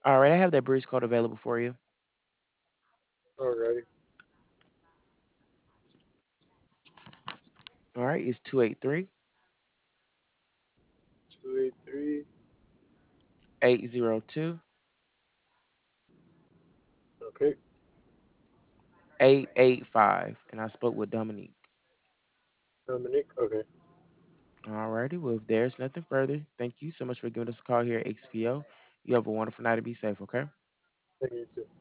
All right, I have that bridge code available for you. Alrighty. All right, it's 283 283. 802 Okay. 885, and I spoke with Dominique. Dominic. Okay. All righty, well, if there's nothing further, thank you so much for giving us a call here at XPO. You have a wonderful night and be safe, okay? Thank you too.